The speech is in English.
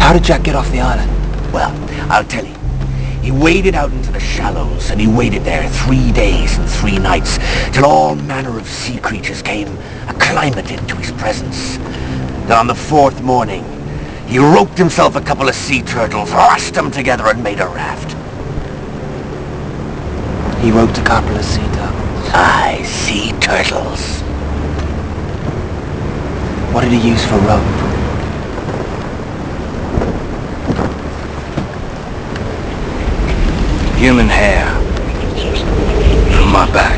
how did Jack get off the island? Well, I'll tell you. He waded out into the shallows, and he waited there 3 days and 3 nights, till all manner of sea creatures came acclimated to his presence. Then on the 4th morning, he roped himself a couple of sea turtles, lashed them together, and made a raft. He roped a couple of sea turtles. Aye, sea turtles. What did he use for rope? Human hair from my back.